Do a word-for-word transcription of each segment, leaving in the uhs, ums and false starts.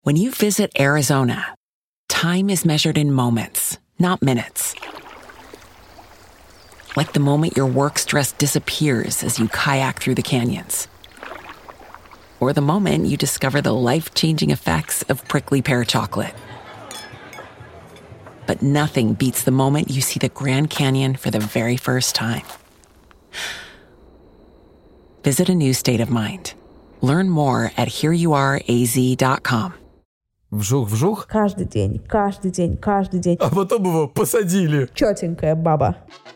When you visit Arizona, time is measured in moments, not minutes. Like the moment your work stress disappears as you kayak through the canyons. Or the moment you discover the life-changing effects of prickly pear chocolate. But nothing beats the moment you see the Grand Canyon for the very first time. Visit a new state of mind. Learn more at here you are a z dot com. Вжух-вжух. Каждый день, каждый день, каждый день. А потом его посадили. Чётенькая баба.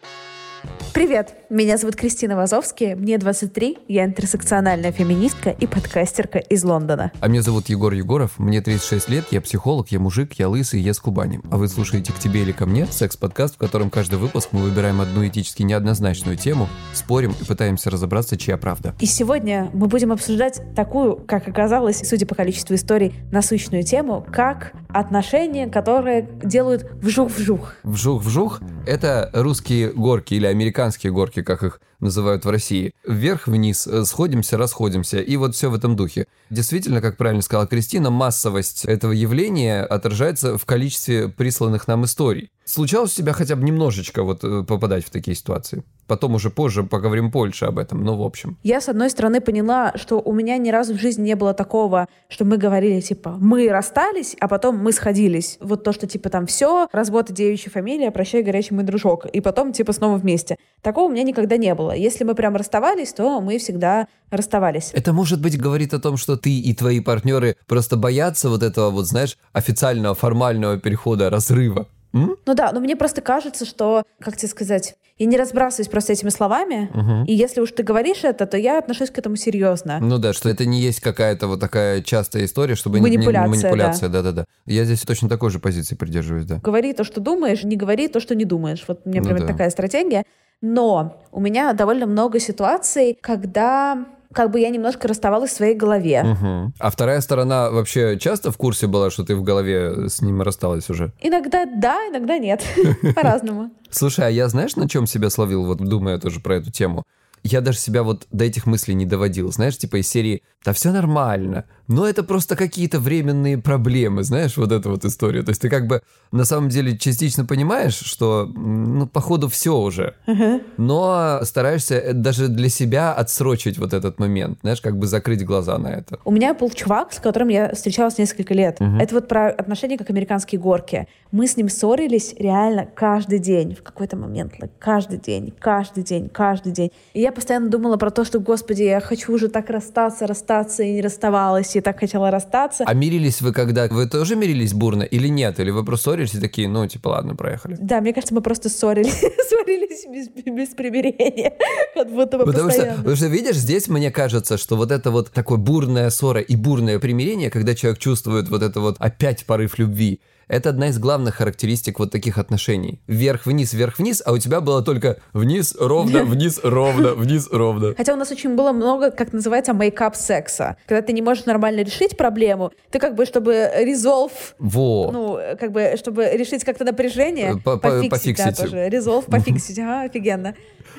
Привет, меня зовут Кристина Вазовский, мне двадцать три, я интерсекциональная феминистка и подкастерка из Лондона. А меня зовут Егор Егоров, мне тридцать шесть лет, я психолог, я мужик, я лысый, я с Кубани. А вы слушаете «К тебе или ко мне» — секс-подкаст, в котором каждый выпуск мы выбираем одну этически неоднозначную тему, спорим и пытаемся разобраться, чья правда. И сегодня мы будем обсуждать такую, как оказалось, судя по количеству историй, насущную тему, как отношения, которые делают вжух-вжух. Вжух-вжух — это русские горки или американские горки, как их называют в России. Вверх-вниз, сходимся, расходимся, и вот все в этом духе. Действительно, как правильно сказала Кристина, массовость этого явления отражается в количестве присланных нам историй. Случалось у тебя хотя бы немножечко вот попадать в такие ситуации? Потом уже позже поговорим больше об этом, но в общем. Я, с одной стороны, поняла, что у меня ни разу в жизни не было такого, что мы говорили, типа, мы расстались, а потом мы сходились. Вот то, что, типа, там, все, развод и девичья фамилия, прощай, горячий мой дружок. И потом, типа, снова вместе. Такого у меня никогда не было. Если мы прям расставались, то мы всегда расставались. Это, может быть, говорит о том, что ты и твои партнеры просто боятся вот этого, вот, знаешь, официального, формального перехода, разрыва. М? Ну да, но мне просто кажется, что, как тебе сказать, я не разбрасываюсь просто этими словами, Угу. и если уж ты говоришь это, то я отношусь к этому серьезно. Ну да, что это не есть какая-то вот такая частая история, чтобы... Манипуляция, не, не, манипуляция, да-да-да. Я здесь точно такой же позиции придерживаюсь, да. Говори то, что думаешь, не говори то, что не думаешь. Вот у меня Ну примерно да. такая стратегия. Но у меня довольно много ситуаций, когда как бы я немножко расставалась в своей голове. Угу. А вторая сторона вообще часто в курсе была, что ты в голове с ним рассталась уже? Иногда да, иногда нет. По-разному. Слушай, а я знаешь, на чем себя словил, вот думая тоже про эту тему? Я даже себя вот до этих мыслей не доводил, знаешь, типа из серии «Да все нормально, но это просто какие-то временные проблемы», знаешь, вот эта вот история. То есть ты как бы на самом деле частично понимаешь, что, ну, походу, все уже, Uh-huh. но стараешься даже для себя отсрочить вот этот момент, знаешь, как бы закрыть глаза на это. У меня был чувак, с которым я встречалась несколько лет. Мгм. Это вот про отношения как американские горки. Мы с ним ссорились реально каждый день. В какой-то момент. like, каждый день, каждый день, каждый день. И я постоянно думала про то, что, господи, я хочу уже так расстаться, расстаться, и не расставалась, и так хотела расстаться. А мирились вы когда? Вы тоже мирились бурно или нет? Или вы просто ссорились и такие, ну, типа, ладно, проехали? Да, мне кажется, мы просто ссорились, ссорились без, без примирения. Как будто бы Потому что, постоянно. потому что, видишь, здесь мне кажется, что вот это вот такое бурная ссора и бурное примирение, когда человек чувствует вот это вот опять порыв любви, это одна из главных характеристик вот таких отношений. Вверх-вниз, вверх-вниз, а у тебя было только вниз, ровно, вниз, ровно, вниз, ровно. Хотя у нас очень было много, как называется, мейкап секса. Когда ты не можешь нормально решить проблему, ты как бы, чтобы resolve, Во. ну, как бы, чтобы решить как-то напряжение, По- по- пофиксить, пофиксить. да, тоже. Resolve, пофиксить, ага, офигенно.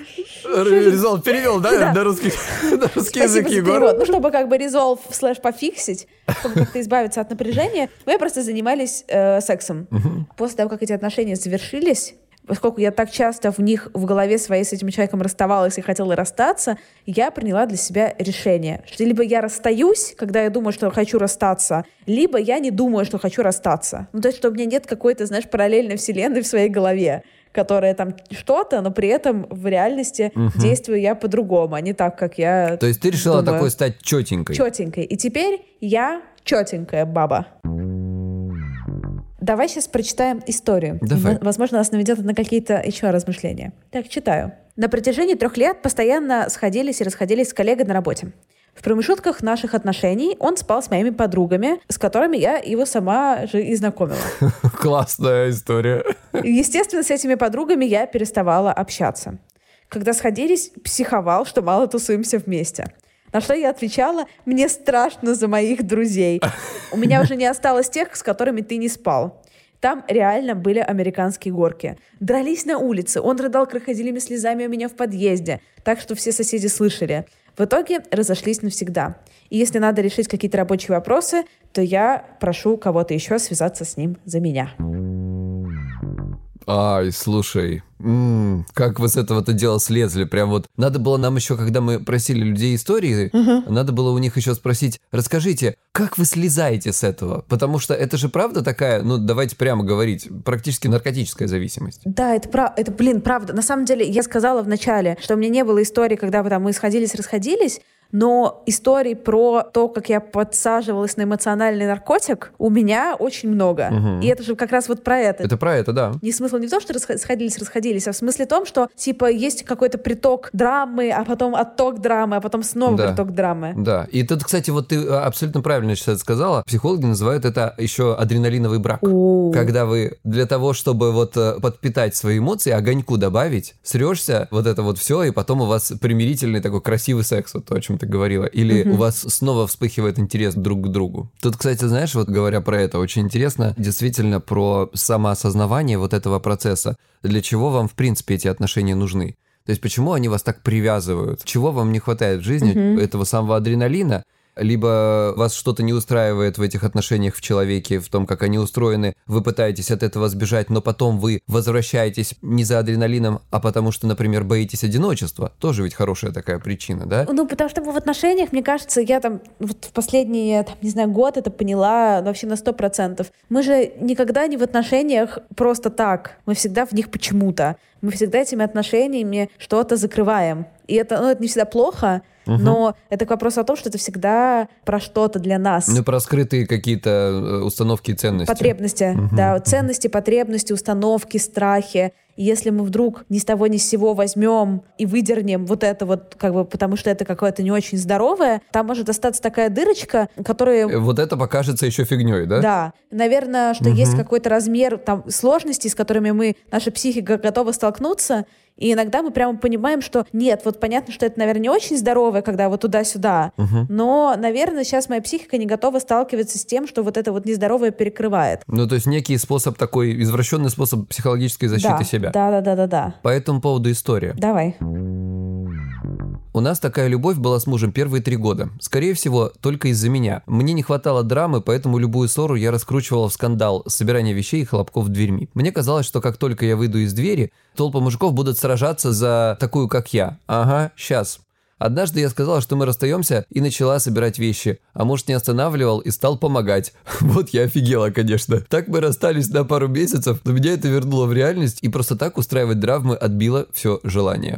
Резолв перевел, да, Да. на русский, на русский Спасибо язык, за Егор? перевод. Ну, чтобы как бы resolve слэш пофиксить, чтобы как-то избавиться от напряжения, мы просто занимались э, сексом. После того, как эти отношения завершились, поскольку я так часто в них в голове своей с этим человеком расставалась и хотела расстаться, я приняла для себя решение, что либо я расстаюсь, когда я думаю, что хочу расстаться, либо я не думаю, что хочу расстаться. Ну, то есть, что у меня нет какой-то, знаешь, параллельной вселенной в своей голове, которая там что-то, но при этом в реальности действую я по-другому, а не так, как я То есть ты решила думаю. такой стать четенькой? Четенькой. И теперь я четенькая баба. Давай сейчас прочитаем историю. Давай. В- Возможно, нас наведет на какие-то еще размышления. Так, читаю. На протяжении трех лет постоянно сходились и расходились с коллегой на работе. В промежутках наших отношений он спал с моими подругами, с которыми я его сама же и знакомила. Классная история. Естественно, с этими подругами я переставала общаться. Когда сходились, психовал, что мало тусуемся вместе. На что я отвечала: мне страшно за моих друзей. У меня уже не осталось тех, с которыми ты не спал. Там реально были американские горки. Дрались на улице. Он рыдал крокодилями слезами у меня в подъезде. Так что все соседи слышали. В итоге разошлись навсегда. И если надо решить какие-то рабочие вопросы, то я прошу кого-то еще связаться с ним за меня. Ай, слушай, м-м, как вы с этого-то дела слезли? Прям вот надо было нам еще, когда мы просили людей истории, uh-huh. надо было у них еще спросить, расскажите, как вы слезаете с этого? Потому что это же правда такая, ну давайте прямо говорить, практически наркотическая зависимость. Да, это, прав... это блин, правда. На самом деле, я сказала вначале, что у меня не было истории, когда там, мы сходились-расходились, но историй про то, как я подсаживалась на эмоциональный наркотик, у меня очень много. Угу. И это же как раз вот про это. Это про это, да. Не смысл не в том, что сходились-расходились, а в смысле том, что типа есть какой-то приток драмы, а потом отток драмы, а потом снова да. приток драмы. Да. И тут, кстати, вот ты абсолютно правильно сейчас сказала. Психологи называют это еще адреналиновый брак. У-у-у. Когда вы для того, чтобы вот подпитать свои эмоции, огоньку добавить, срёшься, вот это вот все, и потом у вас примирительный такой красивый секс, вот то, о чем ты говорила, или uh-huh. у вас снова вспыхивает интерес друг к другу. Тут, кстати, знаешь, вот говоря про это, очень интересно действительно про самоосознавание вот этого процесса. Для чего вам, в принципе, эти отношения нужны? То есть почему они вас так привязывают? Чего вам не хватает в жизни? Uh-huh. Этого самого адреналина? Либо вас что-то не устраивает в этих отношениях в человеке, в том, как они устроены, вы пытаетесь от этого сбежать, но потом вы возвращаетесь не за адреналином, а потому что, например, боитесь одиночества. Тоже ведь хорошая такая причина, да? Ну, потому что в отношениях, мне кажется, я там вот в последний, там, не знаю, год это поняла вообще на сто процентов. Мы же никогда не в отношениях просто так. Мы всегда в них почему-то. Мы всегда этими отношениями что-то закрываем. И это, ну, это не всегда плохо, угу. но это вопрос о том, что это всегда про что-то для нас. Ну, про скрытые какие-то установки и ценности. Потребности, угу. да. Ценности, потребности, установки, страхи. И если мы вдруг ни с того ни с сего возьмем и выдернем вот это вот, как бы, потому что это какое-то не очень здоровое, там может остаться такая дырочка, которая... Вот это покажется еще фигней, да? Да. Наверное, что угу. есть какой-то размер там сложностей, с которыми мы, наша психика готова столкнуться, и иногда мы прямо понимаем, что нет, вот понятно, что это, наверное, не очень здоровое, когда вот туда-сюда, угу. но, наверное, сейчас моя психика не готова сталкиваться с тем, что вот это вот нездоровое перекрывает. Ну, то есть некий способ такой, извращенный способ психологической защиты да, себя. Да, да, да, да, да. По этому поводу история. Давай. У нас такая любовь была с мужем первые три года. Скорее всего, только из-за меня. Мне не хватало драмы, поэтому любую ссору я раскручивала в скандал, собирание вещей и хлопков дверьми. Мне казалось, что как только я выйду из двери, толпа мужиков будут сражаться за такую, как я. Ага, сейчас. Однажды я сказала, что мы расстаемся, и начала собирать вещи. А муж не останавливал и стал помогать. Вот я офигела, конечно. Так мы расстались на пару месяцев, но меня это вернуло в реальность, и просто так устраивать драмы отбило все желание.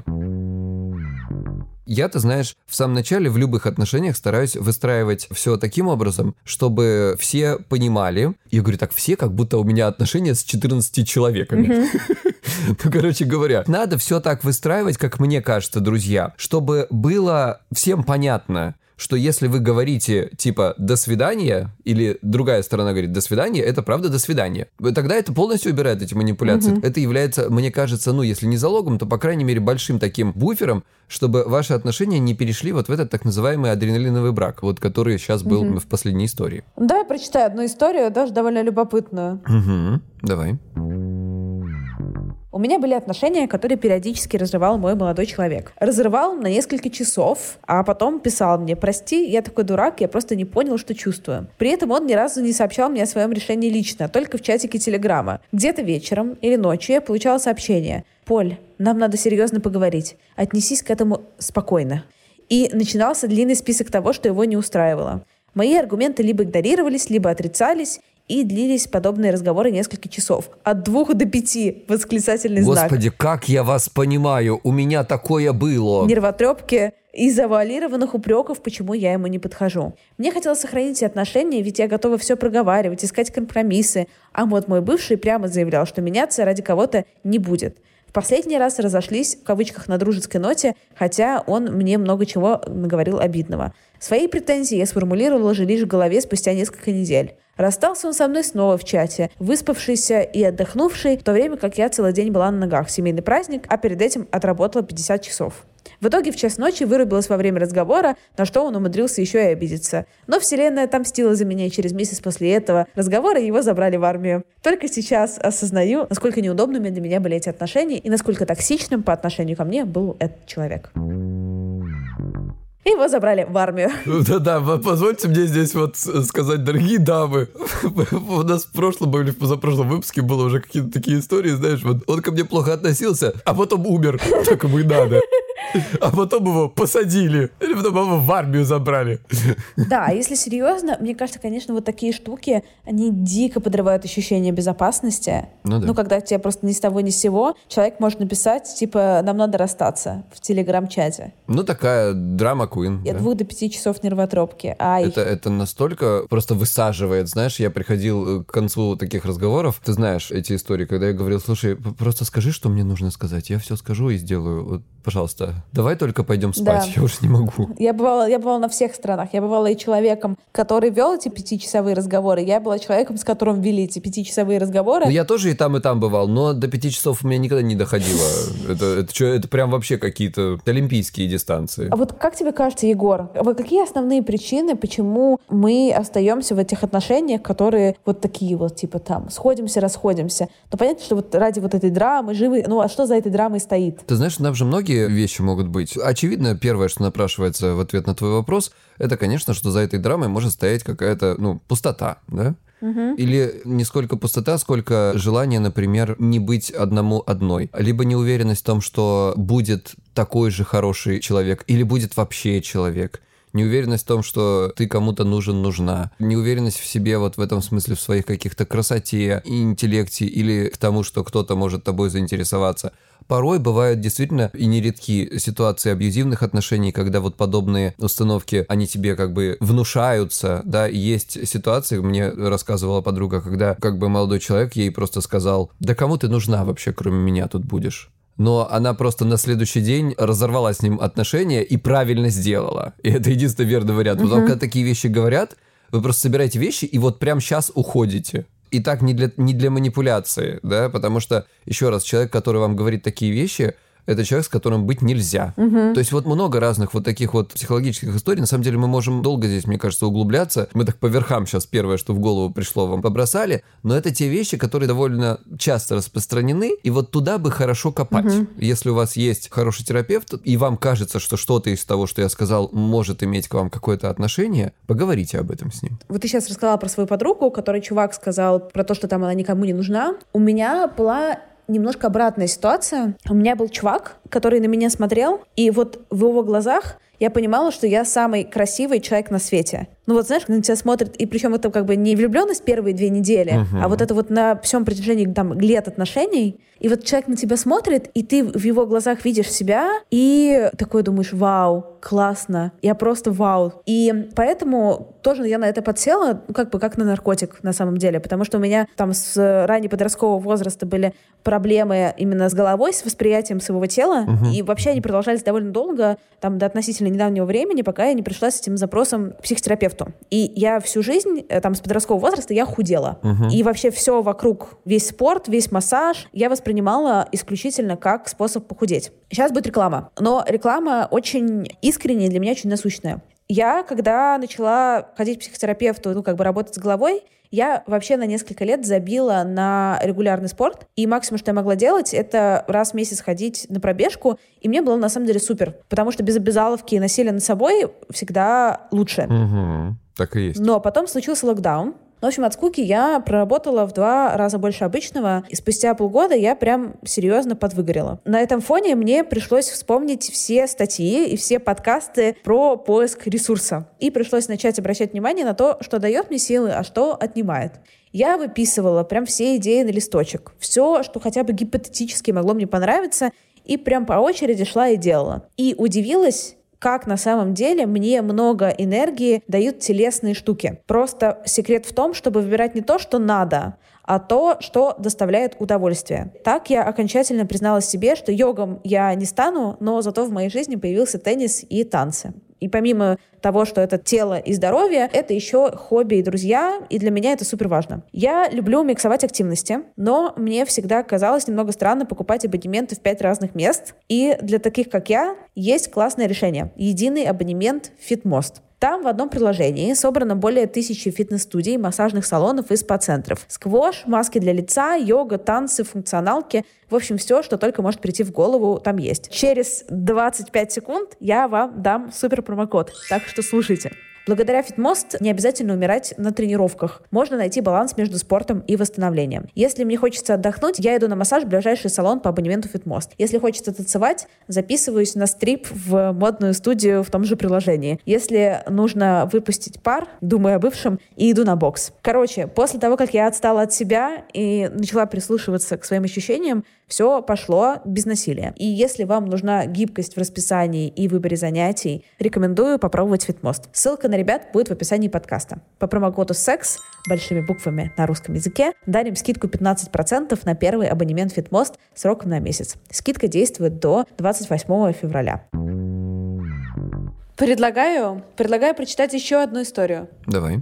Я-то, знаешь, в самом начале в любых отношениях стараюсь выстраивать все таким образом, чтобы все понимали. Я говорю так, все, как будто у меня отношения с четырнадцатью человеками. Ну, короче говоря, надо все так выстраивать, как мне кажется, друзья, чтобы было всем понятно, что если вы говорите, типа, «до свидания», или другая сторона говорит «до свидания», это правда «до свидания». Тогда это полностью убирает эти манипуляции. Mm-hmm. Это является, мне кажется, ну, если не залогом, то, по крайней мере, большим таким буфером, чтобы ваши отношения не перешли вот в этот так называемый адреналиновый брак, вот который сейчас был mm-hmm. в последней истории. Давай прочитаю одну историю, даже довольно любопытную. Угу, давай. У меня были отношения, которые периодически разрывал мой молодой человек. Разрывал на несколько часов, а потом писал мне: «Прости, я такой дурак, я просто не понял, что чувствую». При этом он ни разу не сообщал мне о своем решении лично, только в чатике Телеграма. Где-то вечером или ночью я получала сообщение: «Поль, нам надо серьезно поговорить. Отнесись к этому спокойно». И начинался длинный список того, что его не устраивало. Мои аргументы либо игнорировались, либо отрицались, и длились подобные разговоры несколько часов. От двух до пяти. Восклицательный Господи, знак. Господи, как я вас понимаю. У меня такое было. Нервотрепки и завуалированных упреков, почему я ему не подхожу. Мне хотелось сохранить эти отношения, ведь я готова все проговаривать, искать компромиссы. А вот мой бывший прямо заявлял, что меняться ради кого-то не будет. В последний раз разошлись, в кавычках, на дружеской ноте, хотя он мне много чего наговорил обидного. Свои претензии я сформулировала же лишь в голове спустя несколько недель. Расстался он со мной снова в чате, выспавшийся и отдохнувший, в то время как я целый день была на ногах. Семейный праздник, а перед этим отработала пятьдесят часов. В итоге в час ночи вырубилась во время разговора, на что он умудрился еще и обидеться. Но вселенная отомстила за меня, и через месяц после этого разговора его забрали в армию. Только сейчас осознаю, насколько неудобными для меня были эти отношения и насколько токсичным по отношению ко мне был этот человек. И его забрали в армию. Да-да, позвольте мне здесь вот сказать, дорогие дамы, у нас в прошлом или в позапрошлом выпуске было уже какие-то такие истории, знаешь, вот он ко мне плохо относился, а потом умер, так ему и надо. А потом его посадили, или потом его в армию забрали. Да, если серьезно, мне кажется, конечно, вот такие штуки, они дико подрывают ощущение безопасности. Ну, да. Ну, когда тебе просто ни с того ни с сего человек может написать, типа, нам надо расстаться в телеграм-чате. Ну, такая драма Queen. От да. двух до пяти часов нервотропки. Ай. Это, это настолько просто высаживает. Знаешь, я приходил к концу таких разговоров. Ты знаешь эти истории, когда я говорил, слушай, просто скажи, что мне нужно сказать. Я все скажу и сделаю. Вот, пожалуйста, давай только пойдем спать. Да. Я уже не могу. Я бывала, я бывала на всех странах. Я бывала и человеком, который вел эти пятичасовые разговоры. Я была человеком, с которым вели эти пятичасовые разговоры. Ну, я тоже и там, и там бывал, но до пяти часов у меня никогда не доходило. Это, это, это, это прям вообще какие-то олимпийские дистанции. А вот как тебе кажется, Егор, вот какие основные причины, почему мы остаемся в этих отношениях, которые вот такие вот, типа там, сходимся, расходимся? Ну, понятно, что вот ради вот этой драмы, живы, ну, а что за этой драмой стоит? Ты знаешь, там же многие вещи могут быть. Очевидно, первое, что напрашивается в ответ на твой вопрос, это, конечно, что за этой драмой может стоять какая-то, ну, пустота, да? Угу. Или не сколько пустота, сколько желание, например, не быть одному одной. Либо неуверенность в том, что будет такой же хороший человек, или будет вообще человек. Неуверенность в том, что ты кому-то нужен, нужна. Неуверенность в себе вот в этом смысле, в своих каких-то красоте и интеллекте, или к тому, что кто-то может тобой заинтересоваться. Порой бывают действительно и нередки ситуации абьюзивных отношений, когда вот подобные установки, они тебе как бы внушаются, да, и есть ситуации, мне рассказывала подруга, когда как бы молодой человек ей просто сказал, да кому ты нужна вообще, кроме меня тут будешь? Но она просто на следующий день разорвала с ним отношения и правильно сделала. И это единственный верный вариант. Потому что когда такие вещи говорят, вы просто собираете вещи и вот прямо сейчас уходите. И так не для, не для манипуляции, да, потому что, еще раз, человек, который вам говорит такие вещи, это человек, с которым быть нельзя. Угу. То есть вот много разных вот таких вот психологических историй. На самом деле мы можем долго здесь, мне кажется, углубляться. Мы так по верхам сейчас первое, что в голову пришло, вам побросали. Но это те вещи, которые довольно часто распространены. И вот туда бы хорошо копать. Угу. Если у вас есть хороший терапевт, и вам кажется, что что-то из того, что я сказал, может иметь к вам какое-то отношение, поговорите об этом с ним. Вот ты сейчас рассказала про свою подругу, которой чувак сказал про то, что там она никому не нужна. У меня была немножко обратная ситуация. У меня был чувак, который на меня смотрел, и вот в его глазах я понимала, что я самый красивый человек на свете. Ну вот знаешь, когда на тебя смотрят, и причем это как бы не влюбленность первые две недели, uh-huh. а вот это вот на всем протяжении там лет отношений, и вот человек на тебя смотрит, и ты в его глазах видишь себя, и такой думаешь, вау, классно, я просто вау. И поэтому тоже я на это подсела, ну как бы как на наркотик на самом деле, потому что у меня там с раннего подросткового возраста были проблемы именно с головой, с восприятием своего тела, uh-huh. и вообще они продолжались довольно долго, там до относительно недавнего времени, пока я не пришла с этим запросом к психотерапевту. И я всю жизнь, там, с подросткового возраста я худела. Uh-huh. И вообще все вокруг, весь спорт, весь массаж я воспринимала исключительно как способ похудеть. Сейчас будет реклама. Но реклама очень искренняя, для меня очень насущная. Я, когда начала ходить к психотерапевту, ну, как бы работать с головой, я вообще на несколько лет забила на регулярный спорт, и максимум, что я могла делать, это раз в месяц ходить на пробежку, и мне было на самом деле супер, потому что без обязаловки и насилия над собой всегда лучше. Угу, так и есть. Но потом случился локдаун. В общем, от скуки я проработала в два раза больше обычного, и спустя полгода я прям серьезно подвыгорела. На этом фоне мне пришлось вспомнить все статьи и все подкасты про поиск ресурса. И пришлось начать обращать внимание на то, что дает мне силы, а что отнимает. Я выписывала прям все идеи на листочек. Все, что хотя бы гипотетически могло мне понравиться, и прям по очереди шла и делала. И удивилась, как на самом деле мне много энергии дают телесные штуки. Просто секрет в том, чтобы выбирать не то, что надо, а то, что доставляет удовольствие. Так я окончательно призналась себе, что йогом я не стану, но зато в моей жизни появился теннис и танцы. И помимо того, что это тело и здоровье, это еще хобби и друзья, и для меня это супер важно. Я люблю миксовать активности, но мне всегда казалось немного странно покупать абонементы в пять разных мест, и для таких, как я, есть классное решение — единый абонемент Fitmost. Там в одном приложении собрано более тысячи фитнес-студий, массажных салонов и спа-центров. Сквош, маски для лица, йога, танцы, функционалки. В общем, все, что только может прийти в голову, там есть. Через двадцать пять секунд я вам дам супер промокод. Так что слушайте. Благодаря Fitmost не обязательно умирать на тренировках. Можно найти баланс между спортом и восстановлением. Если мне хочется отдохнуть, я иду на массаж в ближайший салон по абонементу Fitmost. Если хочется танцевать, записываюсь на стрип в модную студию в том же приложении. Если нужно выпустить пар, думаю о бывшем, и иду на бокс. Короче, после того, как я отстала от себя и начала прислушиваться к своим ощущениям, все пошло без насилия. И если вам нужна гибкость в расписании и выборе занятий, рекомендую попробовать Fitmost. Ссылка на ребят будет в описании подкаста. По промокоду секс большими буквами на русском языке дарим скидку пятнадцать процентов на первый абонемент Fitmost сроком на месяц. Скидка действует до двадцать восьмого февраля. Предлагаю, предлагаю прочитать еще одну историю. Давай.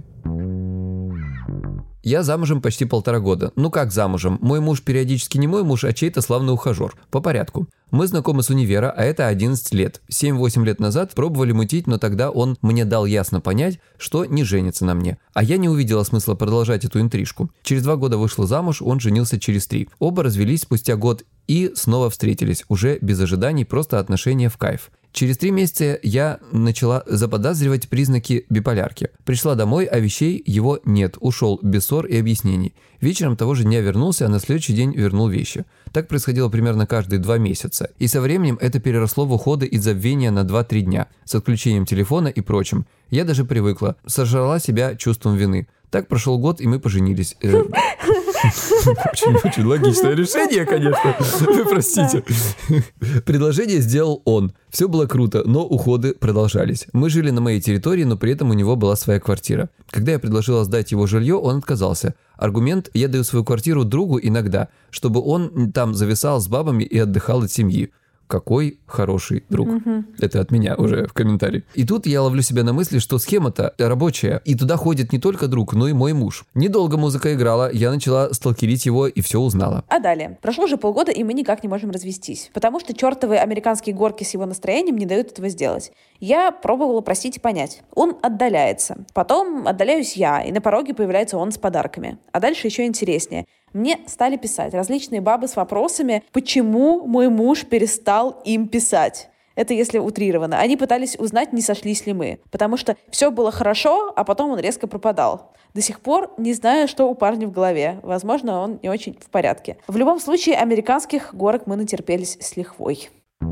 Я замужем почти полтора года. Ну как замужем? Мой муж периодически не мой муж, а чей-то славный ухажер. По порядку. Мы знакомы с универа, а это одиннадцать лет. семь-восемь лет назад пробовали мутить, но тогда он мне дал ясно понять, что не женится на мне. А я не увидела смысла продолжать эту интрижку. Через два года вышла замуж, он женился через три. Оба развелись спустя год и снова встретились. Уже без ожиданий, просто отношения в кайф. Через три месяца я начала заподозривать признаки биполярки. Пришла домой, а вещей его нет. Ушел без ссор и объяснений. Вечером того же дня вернулся, а на следующий день вернул вещи. Так происходило примерно каждые два месяца. И со временем это переросло в уходы и забвения на два-три дня. С отключением телефона и прочим. Я даже привыкла. Сожрала себя чувством вины. Так прошел год, и мы поженились. Очень-очень логичное решение, конечно. Вы простите. Предложение сделал он. Все было круто, но уходы продолжались. Мы жили на моей территории, но при этом у него была своя квартира. Когда я предложила сдать его жилье, он отказался. Аргумент: я даю свою квартиру другу иногда, чтобы он там зависал с бабами и отдыхал от семьи. Какой хороший друг. Угу. Это от меня уже в комментарии. И тут я ловлю себя на мысли, что схема-то рабочая. И туда ходит не только друг, но и мой муж. Недолго музыка играла, я начала сталкерить его и все узнала. А далее. Прошло уже полгода, и мы никак не можем развестись. Потому что чертовы американские горки с его настроением не дают этого сделать. Я пробовала просить и понять. Он отдаляется. Потом отдаляюсь я, и на пороге появляется он с подарками. А дальше еще интереснее. Мне стали писать различные бабы с вопросами, почему мой муж перестал им писать. Это если утрированно. Они пытались узнать, не сошлись ли мы. Потому что все было хорошо, а потом он резко пропадал. До сих пор не знаю, что у парня в голове. Возможно, он не очень в порядке. В любом случае, американских горок мы натерпелись с лихвой.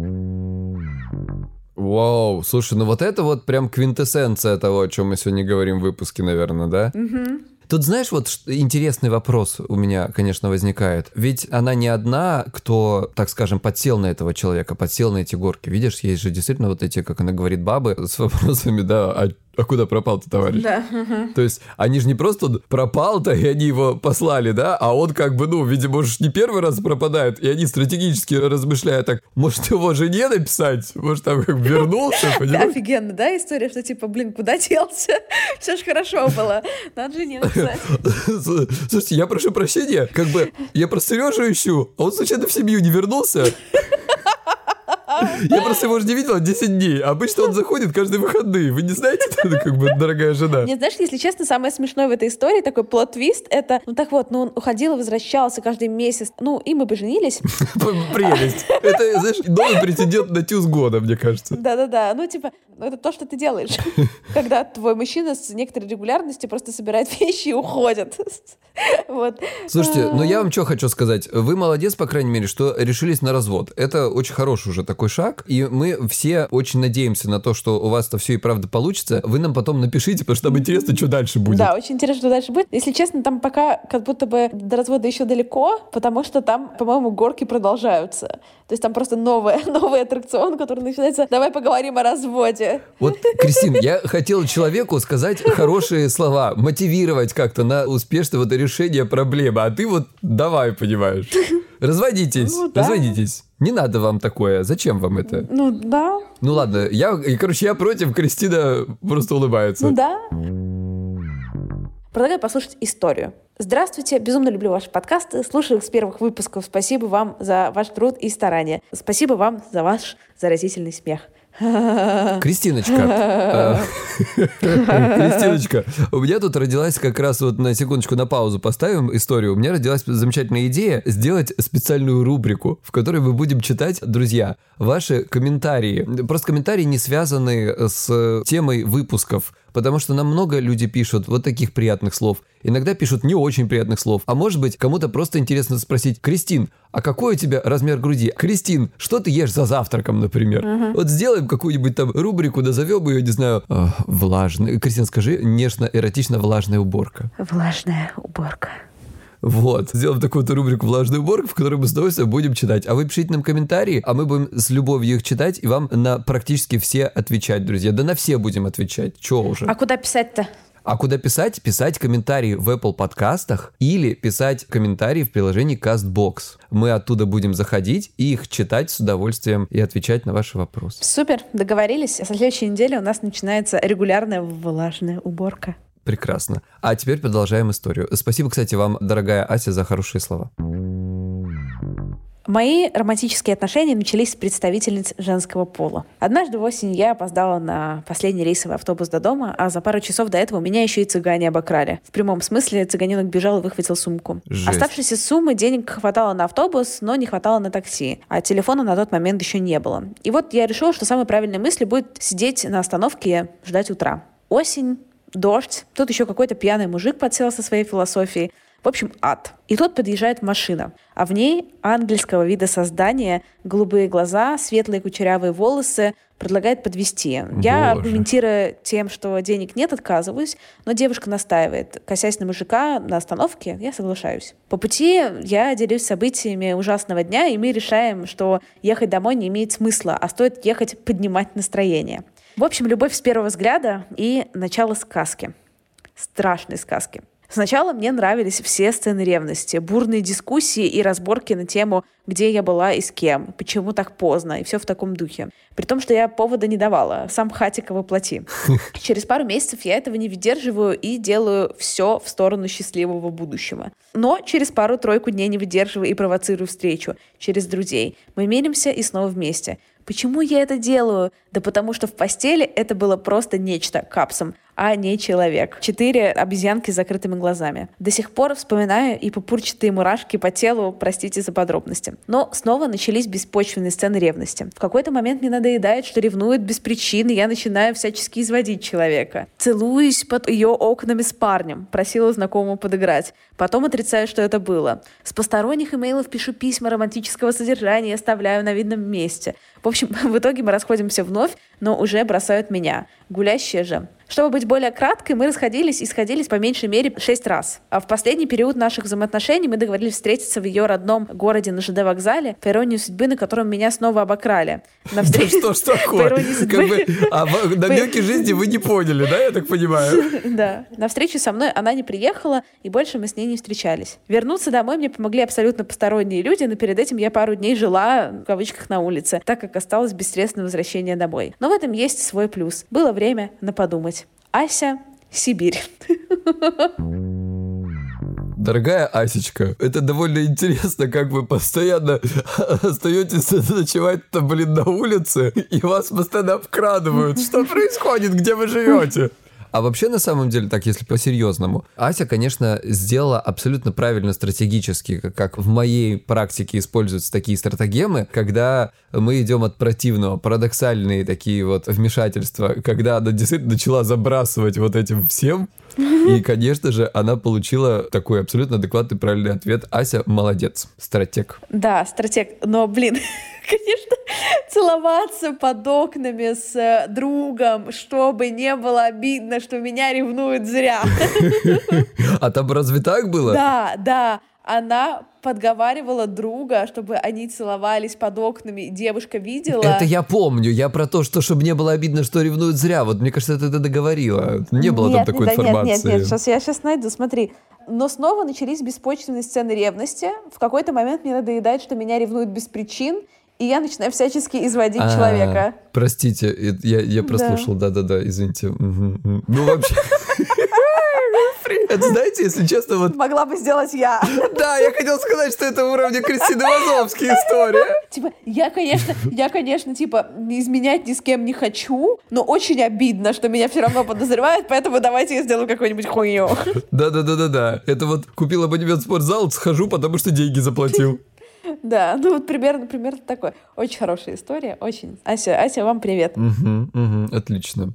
Вау, слушай, ну вот это вот прям квинтэссенция того, о чем мы сегодня говорим в выпуске, наверное, да? Угу. Тут, знаешь, вот интересный вопрос у меня, конечно, возникает. Ведь она не одна, кто, так скажем, подсел на этого человека, подсел на эти горки. Видишь, есть же действительно вот эти, как она говорит, бабы с вопросами, да, а, а куда пропал-то, товарищ? Да. Угу. То есть они же не просто пропал-то, и они его послали, да, а он как бы, ну, видимо, уж не первый раз пропадает, и они стратегически размышляют так, может, его жене написать? Может, там как бы вернулся, понимаешь? Офигенно, да, история, что типа, блин, куда делся? Все же хорошо было. Надо жене написать. Слушайте, я прошу прощения, как бы я просто Сережу ищу, а он случайно в семью не вернулся? Я просто его уже не видела десять дней. Обычно он заходит каждые выходные. Вы не знаете, это как бы дорогая жена? Нет, знаешь, если честно, самое смешное в этой истории, такой плот-твист, это, ну так вот, ну он уходил и возвращался каждый месяц. Ну, и мы поженились. Прелесть. Это, знаешь, новый претендент на тюз года, мне кажется. Да-да-да. Ну, типа, это то, что ты делаешь. Когда твой мужчина с некоторой регулярностью просто собирает вещи и уходит. Вот. Слушайте, ну я вам что хочу сказать. Вы молодец, по крайней мере, что решились на развод. Это очень хороший уже такой шаг. И мы все очень надеемся на то, что у вас-то все и правда получится. Вы нам потом напишите, потому что нам интересно, что дальше будет. Да, очень интересно, что дальше будет. Если честно, там пока как будто бы до развода еще далеко, потому что там, по-моему, горки продолжаются. То есть там просто новый, новый аттракцион, который начинается «Давай поговорим о разводе». Вот, Кристин, я хотел человеку сказать хорошие слова, мотивировать как-то на успешное вот решение проблемы, а ты вот давай, понимаешь. Разводитесь, ну, да. разводитесь. Не надо вам такое. Зачем вам это? Ну, да. Ну, ладно. Я, короче, я против. Кристина просто улыбается. Ну, да. Предлагаю послушать историю. Здравствуйте, безумно люблю ваши подкасты, слушаю их с первых выпусков. Спасибо вам за ваш труд и старания. Спасибо вам за ваш заразительный смех. Кристиночка. Кристиночка, у меня тут родилась как раз вот на секундочку на паузу поставим историю. У меня родилась замечательная идея сделать специальную рубрику, в которой мы будем читать, друзья, ваши комментарии. Просто комментарии не связаны с темой выпусков, потому что нам много люди пишут вот таких приятных слов. Иногда пишут не очень приятных слов. А может быть, кому-то просто интересно спросить: Кристин, а какой у тебя размер груди? Кристин, что ты ешь за завтраком, например? Uh-huh. Вот сделаем какую-нибудь там рубрику, назовем ее, не знаю, э, влажная. Кристин, скажи, нежно-эротично-влажная уборка. Влажная уборка. Вот, сделаем такую-то рубрику «Влажная уборка», в которой мы с удовольствием будем читать. А вы пишите нам комментарии, а мы будем с любовью их читать и вам на практически все отвечать, друзья. Да на все будем отвечать. Чего уже? А куда писать-то? А куда писать? Писать комментарии в Apple подкастах или писать комментарии в приложении CastBox. Мы оттуда будем заходить и их читать с удовольствием и отвечать на ваши вопросы. Супер, договорились. А со следующей недели у нас начинается регулярная влажная уборка. Прекрасно. А теперь продолжаем историю. Спасибо, кстати, вам, дорогая Ася, за хорошие слова. Мои романтические отношения начались с представительниц женского пола. Однажды в осень я опоздала на последний рейсовый автобус до дома, а за пару часов до этого меня еще и цыгане обокрали. В прямом смысле цыганенок бежал и выхватил сумку. Жесть. Оставшейся суммы денег хватало на автобус, но не хватало на такси, а телефона на тот момент еще не было. И вот я решила, что самой правильной мыслью будет сидеть на остановке и ждать утра. Осень, дождь, тут еще какой-то пьяный мужик подсел со своей философией. В общем, ад. И тут подъезжает машина, а в ней ангельского вида создание, голубые глаза, светлые кучерявые волосы, предлагает подвезти. Я, аргументируя тем, что денег нет, отказываюсь, но девушка настаивает. Косясь на мужика на остановке, я соглашаюсь. По пути я делюсь событиями ужасного дня, и мы решаем, что ехать домой не имеет смысла, а стоит ехать поднимать настроение. В общем, любовь с первого взгляда и начало сказки. Страшной сказки. Сначала мне нравились все сцены ревности, бурные дискуссии и разборки на тему, где я была и с кем, почему так поздно, и все в таком духе. При том, что я повода не давала, сам Хатико воплоти. Через пару месяцев я этого не выдерживаю и делаю все в сторону счастливого будущего. Но через пару-тройку дней не выдерживаю и провоцирую встречу через друзей. Мы миримся и снова вместе. Почему я это делаю? Да потому что в постели это было просто нечто капсом, а не человек. Четыре обезьянки с закрытыми глазами. До сих пор вспоминаю и пупырчатые мурашки по телу, простите за подробности. Но снова начались беспочвенные сцены ревности. В какой-то момент мне надоедает, что ревнует без причины, я начинаю всячески изводить человека. Целуюсь под ее окнами с парнем, просила знакомого подыграть. Потом отрицаю, что это было. С посторонних имейлов пишу письма романтического содержания и оставляю на видном месте. В общем, в итоге мы расходимся вновь, но уже бросают меня. Гулящая же. Чтобы быть более краткой, мы расходились и сходились по меньшей мере шесть раз. А в последний период наших взаимоотношений мы договорились встретиться в ее родном городе на ЖД-вокзале, по иронии судьбы, на котором меня снова обокрали. На встрече... Что ж такое? А намеки жизни вы не поняли, да, я так понимаю? Да. На встречу со мной она не приехала, и больше мы с ней не встречались. Вернуться домой мне помогли абсолютно посторонние люди, но перед этим я пару дней жила, в кавычках, на улице, так как осталось без средств на возвращение домой. Но в этом есть свой плюс. Было время на подумать. Ася, Сибирь. Дорогая Асечка, это довольно интересно, как вы постоянно остаетесь ночевать-то, блин, на улице, и вас постоянно обкрадывают. Что происходит? Где вы живете? А вообще, на самом деле, так, если по-серьезному, Ася, конечно, сделала абсолютно правильно стратегически, как в моей практике используются такие стратегемы, когда мы идем от противного, парадоксальные такие вот вмешательства, когда она действительно начала забрасывать вот этим всем, и, конечно же, она получила такой абсолютно адекватный, правильный ответ. Ася молодец, стратег. Да, стратег, но, блин, конечно, целоваться под окнами с другом, чтобы не было обидно, что меня ревнуют зря. А там разве так было? Да, да. Она подговаривала друга, чтобы они целовались под окнами, и девушка видела. Это я помню, я про то, что чтобы не было обидно, что ревнуют зря. Вот мне кажется, ты это договорила. Не было нет, там такой да, информации. Нет, нет, нет, сейчас, я сейчас найду, смотри. Но снова начались беспочвенные сцены ревности. В какой-то момент мне надоедает, что меня ревнуют без причин, и я начинаю всячески изводить А-а-а, человека. Простите, я, я прослушал, да-да-да, извините. Угу. Ну, вообще... историй. Это, знаете, если честно, вот... Могла бы сделать я. Да, я хотел сказать, что это уровня Кристины Вазовски история. Типа, я, конечно, я, конечно, типа, изменять ни с кем не хочу, но очень обидно, что меня все равно подозревают, поэтому давайте я сделаю какую-нибудь хуйню. Да-да-да-да-да. Это вот купил абонемент в спортзал, схожу, потому что деньги заплатил. Да, ну вот примерно, примерно такое. Очень хорошая история, очень. Ася, Ася, вам привет. Угу, угу, отлично.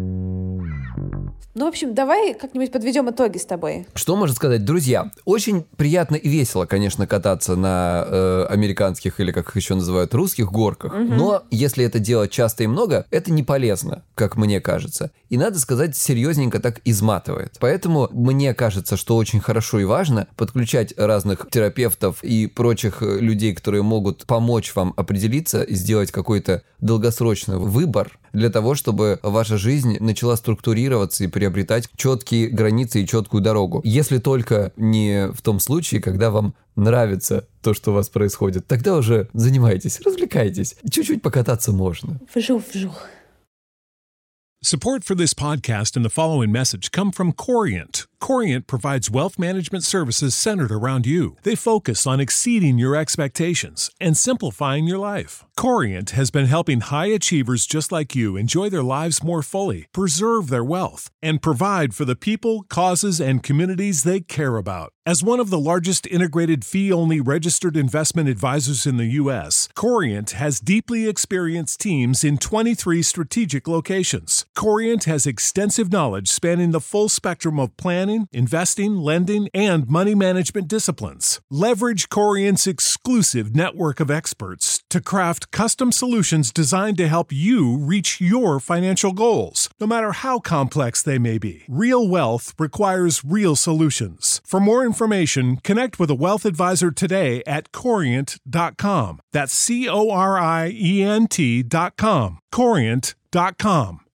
Ну, в общем, давай как-нибудь подведем итоги с тобой. Что можно сказать? Друзья, очень приятно и весело, конечно, кататься на э, американских или, как их еще называют, русских горках. Угу. Но если это делать часто и много, это не полезно, как мне кажется. И, надо сказать, серьезненько так изматывает. Поэтому мне кажется, что очень хорошо и важно подключать разных терапевтов и прочих людей, которые могут помочь вам определиться и сделать какой-то долгосрочный выбор для того, чтобы ваша жизнь начала структурироваться и приобретать четкие границы и четкую дорогу. Если только не в том случае, когда вам нравится то, что у вас происходит, тогда уже занимайтесь, развлекайтесь. Чуть-чуть покататься можно. Вжух-вжух. Support for this podcast and the following message come from Corient. Corient provides wealth management services centered around you. They focus on exceeding your expectations and simplifying your life. Corient has been helping high achievers just like you enjoy their lives more fully, preserve their wealth, and provide for the people, causes, and communities they care about. As one of the largest integrated fee-only registered investment advisors in the U S, Corient has deeply experienced teams in twenty-three strategic locations. Corient has extensive knowledge spanning the full spectrum of planning, investing, lending, and money management disciplines. Leverage Corient's exclusive network of experts to craft custom solutions designed to help you reach your financial goals, no matter how complex they may be. Real wealth requires real solutions. For more information, connect with a wealth advisor today at corient dot com. That's C O R I E N T dot com. corient dot com.